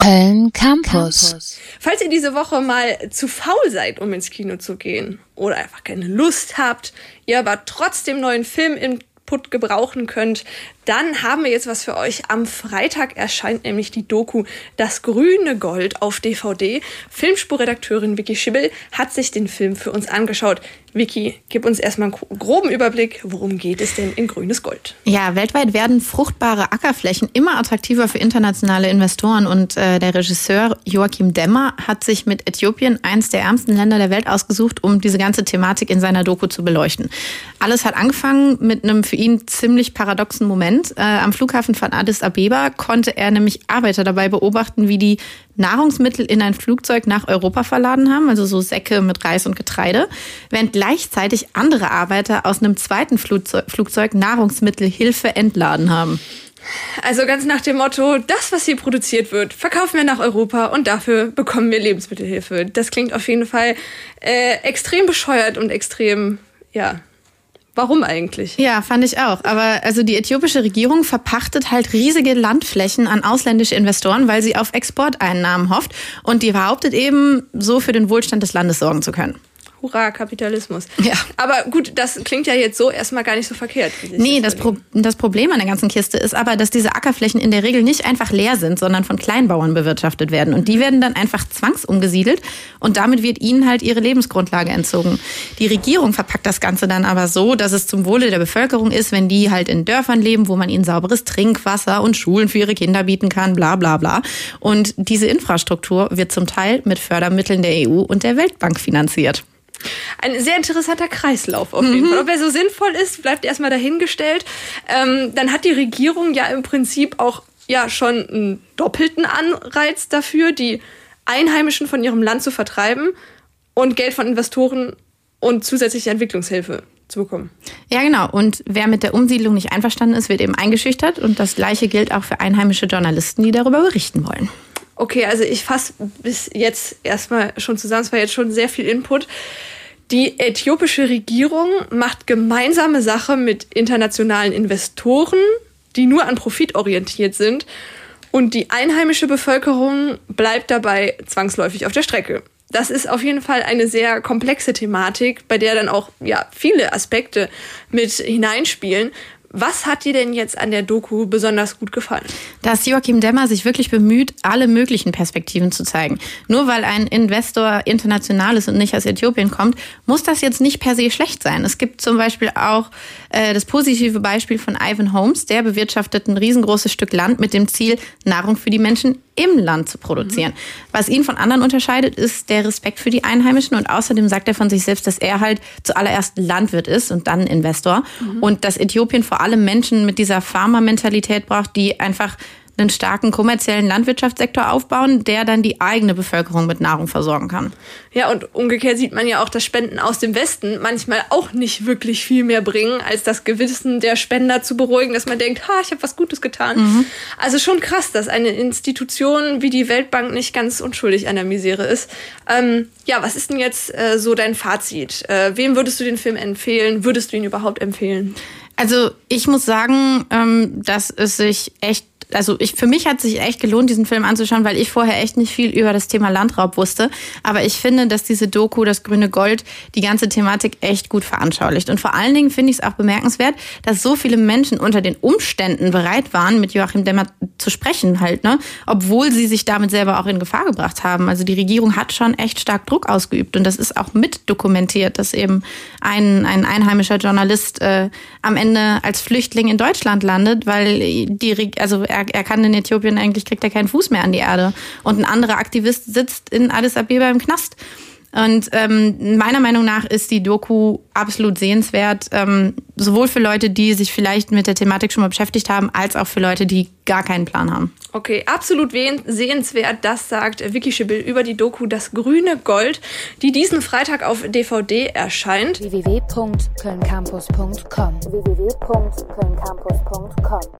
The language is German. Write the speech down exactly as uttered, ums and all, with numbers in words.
Köln Campus. Falls ihr diese Woche mal zu faul seid, um ins Kino zu gehen oder einfach keine Lust habt, ihr aber trotzdem neuen Filminput gebrauchen könnt, dann haben wir jetzt was für euch. Am Freitag erscheint nämlich die Doku Das grüne Gold auf D V D. Filmspurredakteurin Vicky Schibbel hat sich den Film für uns angeschaut. Vicky, gib uns erstmal einen groben Überblick. Worum geht es denn in Grünes Gold? Ja, weltweit werden fruchtbare Ackerflächen immer attraktiver für internationale Investoren. Und äh, der Regisseur Joachim Demmer hat sich mit Äthiopien eins der ärmsten Länder der Welt ausgesucht, um diese ganze Thematik in seiner Doku zu beleuchten. Alles hat angefangen mit einem für ihn ziemlich paradoxen Moment. Äh, am Flughafen von Addis Abeba konnte er nämlich Arbeiter dabei beobachten, wie die Nahrungsmittel in ein Flugzeug nach Europa verladen haben, also so Säcke mit Reis und Getreide, während gleichzeitig andere Arbeiter aus einem zweiten Flugzeug, Flugzeug Nahrungsmittelhilfe entladen haben. Also ganz nach dem Motto, das, was hier produziert wird, verkaufen wir nach Europa und dafür bekommen wir Lebensmittelhilfe. Das klingt auf jeden Fall äh, extrem bescheuert und extrem, ja... Warum eigentlich? Ja, fand ich auch. Aber also die äthiopische Regierung verpachtet halt riesige Landflächen an ausländische Investoren, weil sie auf Exporteinnahmen hofft. Und die behauptet eben, so für den Wohlstand des Landes sorgen zu können. Hurra, Kapitalismus. Ja. Aber gut, das klingt ja jetzt so erstmal gar nicht so verkehrt. Nee, das, Pro- das Problem an der ganzen Kiste ist aber, dass diese Ackerflächen in der Regel nicht einfach leer sind, sondern von Kleinbauern bewirtschaftet werden. Und die werden dann einfach zwangsumgesiedelt und damit wird ihnen halt ihre Lebensgrundlage entzogen. Die Regierung verpackt das Ganze dann aber so, dass es zum Wohle der Bevölkerung ist, wenn die halt in Dörfern leben, wo man ihnen sauberes Trinkwasser und Schulen für ihre Kinder bieten kann, bla bla bla. Und diese Infrastruktur wird zum Teil mit Fördermitteln der E U und der Weltbank finanziert. Ein sehr interessanter Kreislauf auf jeden mhm. Fall. Ob er so sinnvoll ist, bleibt erstmal dahingestellt. Ähm, dann hat die Regierung ja im Prinzip auch ja schon einen doppelten Anreiz dafür, die Einheimischen von ihrem Land zu vertreiben und Geld von Investoren und zusätzliche Entwicklungshilfe zu bekommen. Ja, genau. Und wer mit der Umsiedlung nicht einverstanden ist, wird eben eingeschüchtert. Und das Gleiche gilt auch für einheimische Journalisten, die darüber berichten wollen. Okay, also ich fasse bis jetzt erstmal schon zusammen, es war jetzt schon sehr viel Input. Die äthiopische Regierung macht gemeinsame Sache mit internationalen Investoren, die nur an Profit orientiert sind. Und die einheimische Bevölkerung bleibt dabei zwangsläufig auf der Strecke. Das ist auf jeden Fall eine sehr komplexe Thematik, bei der dann auch ja viele Aspekte mit hineinspielen. Was hat dir denn jetzt an der Doku besonders gut gefallen? Dass Joachim Demmer sich wirklich bemüht, alle möglichen Perspektiven zu zeigen. Nur weil ein Investor international ist und nicht aus Äthiopien kommt, muss das jetzt nicht per se schlecht sein. Es gibt zum Beispiel auch äh, das positive Beispiel von Ivan Holmes, der bewirtschaftet ein riesengroßes Stück Land mit dem Ziel, Nahrung für die Menschen im Land zu produzieren. Mhm. Was ihn von anderen unterscheidet, ist der Respekt für die Einheimischen und außerdem sagt er von sich selbst, dass er halt zuallererst Landwirt ist und dann Investor mhm. und dass Äthiopien vor allem Menschen mit dieser Farmer-Mentalität braucht, die einfach einen starken kommerziellen Landwirtschaftssektor aufbauen, der dann die eigene Bevölkerung mit Nahrung versorgen kann. Ja, und umgekehrt sieht man ja auch, dass Spenden aus dem Westen manchmal auch nicht wirklich viel mehr bringen, als das Gewissen der Spender zu beruhigen, dass man denkt, ha, ich habe was Gutes getan. Mhm. Also schon krass, dass eine Institution wie die Weltbank nicht ganz unschuldig an der Misere ist. Ähm, ja, was ist denn jetzt äh, so dein Fazit? Äh, wem würdest du den Film empfehlen? Würdest du ihn überhaupt empfehlen? Also ich muss sagen, ähm, dass es sich echt Also ich, für mich hat es sich echt gelohnt, diesen Film anzuschauen, weil ich vorher echt nicht viel über das Thema Landraub wusste. Aber ich finde, dass diese Doku, das grüne Gold, die ganze Thematik echt gut veranschaulicht. Und vor allen Dingen finde ich es auch bemerkenswert, dass so viele Menschen unter den Umständen bereit waren, mit Joachim Demmer zu sprechen halt, ne, obwohl sie sich damit selber auch in Gefahr gebracht haben. Also die Regierung hat schon echt stark Druck ausgeübt. Und das ist auch mit dokumentiert, dass eben ein, ein einheimischer Journalist äh, am Ende als Flüchtling in Deutschland landet, weil die, also er Er kann in Äthiopien, eigentlich kriegt er keinen Fuß mehr an die Erde. Und ein anderer Aktivist sitzt in Addis Abeba im Knast. Und ähm, meiner Meinung nach ist die Doku absolut sehenswert, ähm, sowohl für Leute, die sich vielleicht mit der Thematik schon mal beschäftigt haben, als auch für Leute, die gar keinen Plan haben. Okay, absolut sehenswert, das sagt Vicky Schibbel über die Doku Das grüne Gold, die diesen Freitag auf D V D erscheint. w w w punkt köln campus punkt com w w w punkt köln campus punkt com